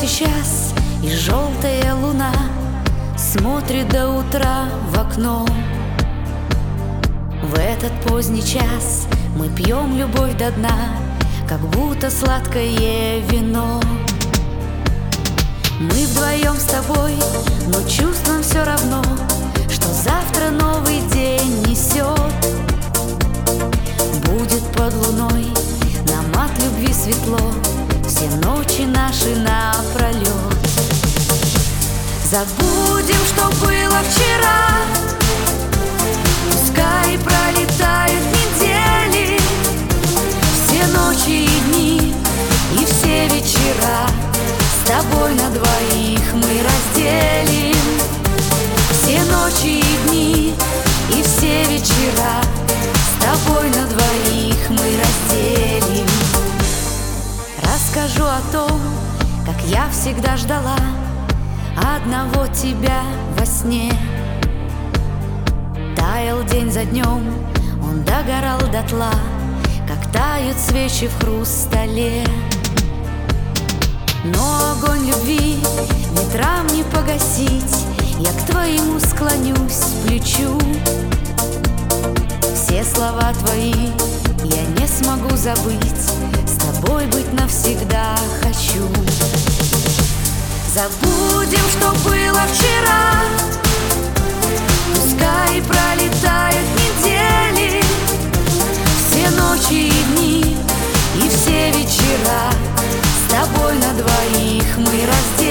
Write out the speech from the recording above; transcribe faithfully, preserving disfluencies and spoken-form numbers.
сейчас, и желтая луна смотрит до утра в окно. В этот поздний час мы пьем любовь до дна, как будто сладкое вино. Мы вдвоем с тобой, но чувствуем все равно, что завтра новый день несет. Будет под луной нам от любви светло, все ночи наши напролет. Забудем, что было вчера, пускай пролетают недели, все ночи и дни, и все вечера с тобой на двоих мы разделим. Все ночи и дни, и все вечера с тобой на двоих мы разделим. Расскажу о том, как я всегда ждала одного тебя во сне. Таял день за днем, он догорал дотла, как тают свечи в хрустале. Но огонь любви ветрам не погасить, я к твоему склонюсь плечу. Все слова твои я не смогу забыть, с тобой быть навсегда хочу. Забудем, что было вчера, пускай пролетают недели, все ночи и дни, и все вечера с тобой на двоих мы разделим.